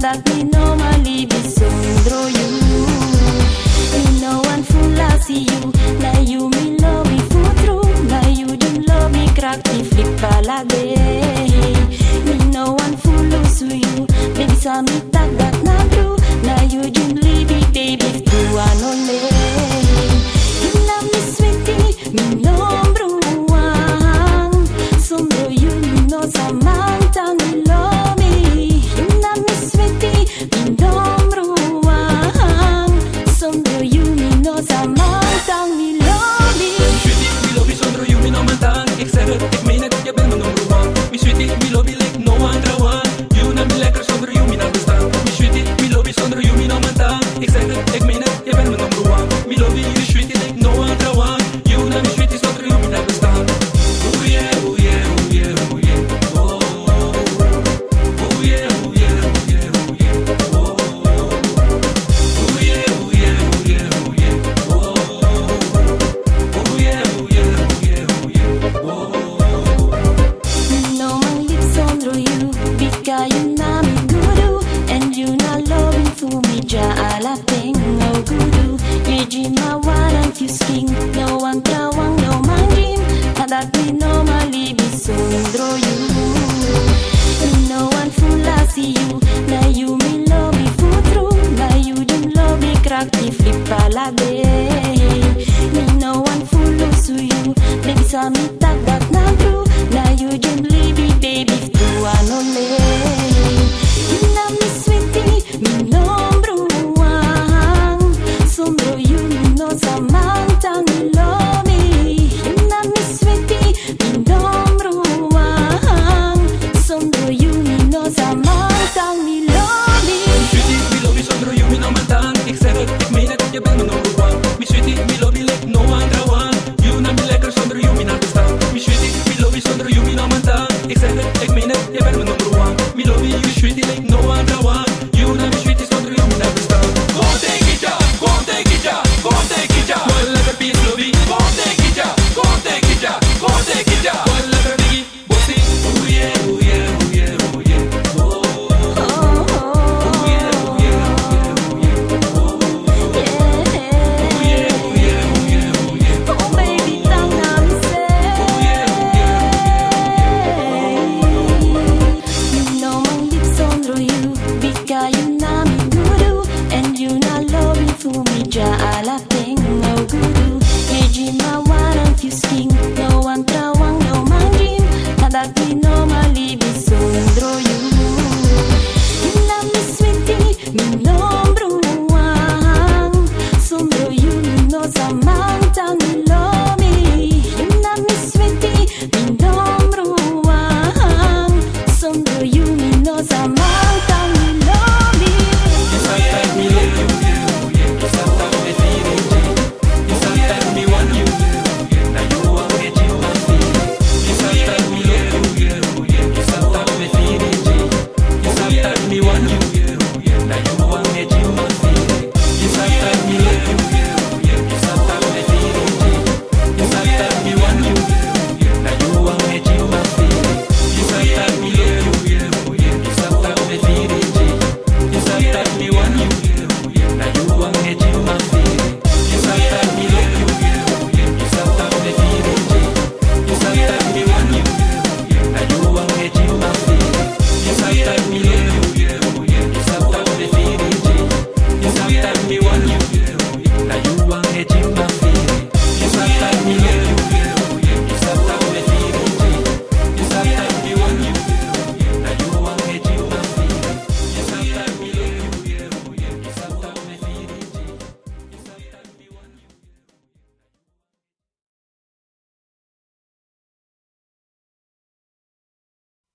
that me normally be sondro you. Me no one fool I see you. Now you me love me for true. Now you do love me crack me flip la day. Me no one fool lose to you. Baby sa me tak that na true. Now you do leave me baby through an only. You love me sweetie, me no bruang. Sondro you no samantang me love me. You love me sweetie, me no bruang. Sondro you no samantang me love me. Sweetie, me love you zonder you, me no mantang. Ik zeg het, ik meen het, je bent mijn number one. Me sweetie, me love you like no andere one. You na me lekker zonder you, me na bestaan. Me sweetie, me love you zonder you, me no mantang. Ik zeg het, ik meen het, je bent mijn number one. Me love you, you sweetie like no andere one. You na me sweetie zonder you, me na bestaan. Oh yeah, oh yeah, oh yeah, oh yeah. Oh, oh yeah, oh yeah, oh yeah, oh yeah. Oh, oh yeah, oh yeah, oh yeah, oh yeah. Oh, oh yeah, oh yeah, oh yeah, oh yeah. Oh. No man lives under you because you na me guru and you not loving for me ja ala thing oh guru. You dream my one and you skin